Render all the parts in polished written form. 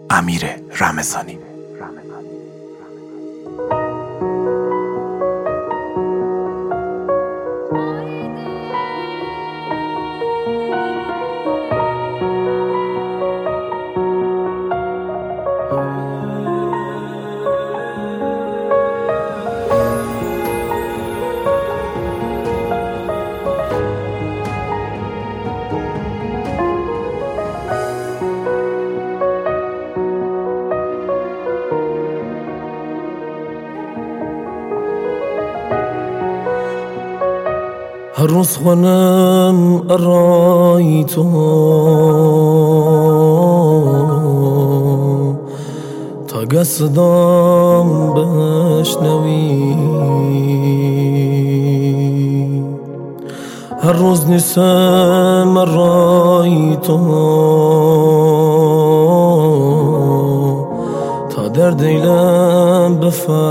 امیر رمضانی. هر روز خونم ارای تو تا صدام بشنوی، هر روز نیستم ارای تو تا در دیلم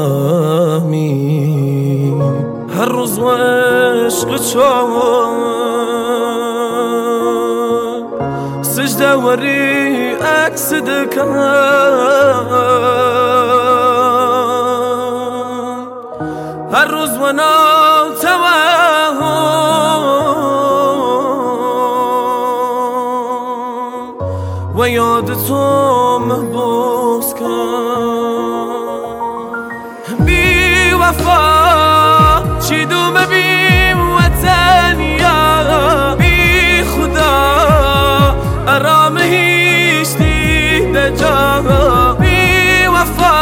بفهمی، هر روز و عشق چاوم سجده وری عکس دکم، هر روز و ناتوهم و یاد تو محبوس کن. بی وفا چی دومه بی وطن یا بی خدا ارام هیچ دیده جا، بی وفا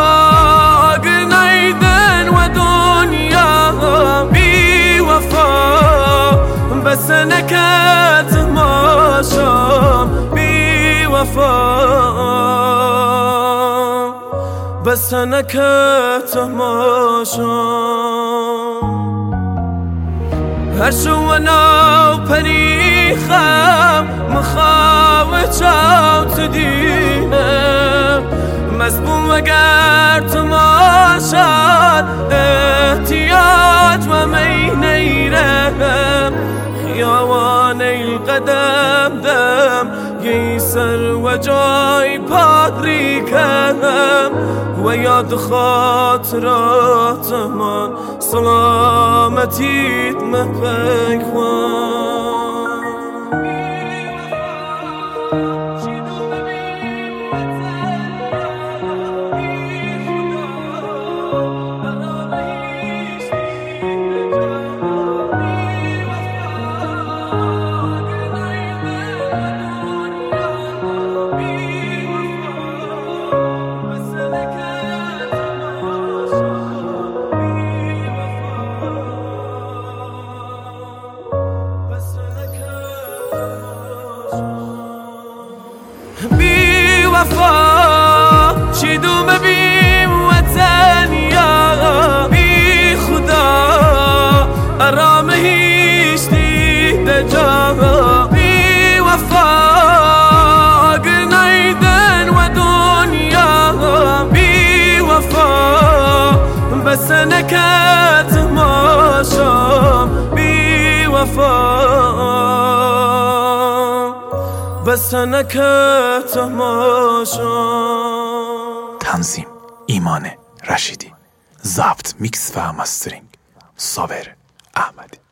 گنایدن و دنیا، بی وفا بس نکت ماشام، بی وفا بس نکت ماشام. هر شو و ناو پریخم مخواه چاوت دینم، مزبون وگر تو ماشد احتیاج و می نیرم، خیاوان القدم دم یه سر و جای پادریکم و یاد خاطرات من سلامتیت مپیکوان. بی وفا چی دومه بی وطن یا بی خدا ارام هیچ دیده جا، بی وفا گنایدن و دنیا، بی وفا بس نکت ماشام، بی وفا بس نکت ماشام. تنظیم ایمان رشیدی، ضبط میکس و مسترینگ صابر احمدی.